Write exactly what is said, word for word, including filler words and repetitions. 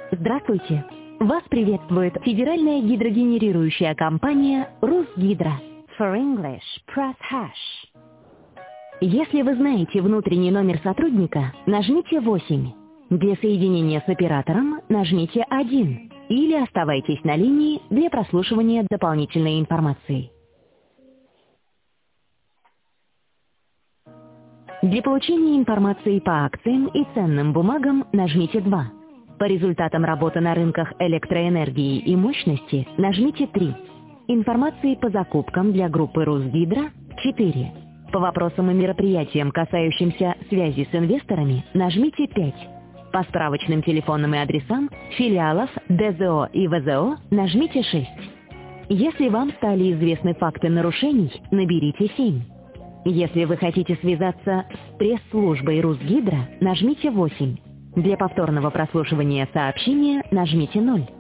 Здравствуйте! Вас приветствует федеральная гидрогенерирующая компания «Русгидро». For English, press hash. Если вы знаете внутренний номер сотрудника, нажмите восемь. Для соединения с оператором нажмите один. Или оставайтесь на линии для прослушивания дополнительной информации. Для получения информации по акциям и ценным бумагам нажмите два. По результатам работы на рынках электроэнергии и мощности нажмите три. Информации по закупкам для группы «Русгидро» – четыре. По вопросам и мероприятиям, касающимся связи с инвесторами, нажмите пять. По справочным телефонам и адресам филиалов ДЗО и ВЗО нажмите шесть. Если вам стали известны факты нарушений, наберите семь. Если вы хотите связаться с пресс-службой «Русгидро», нажмите восемь. Для повторного прослушивания сообщения нажмите ноль.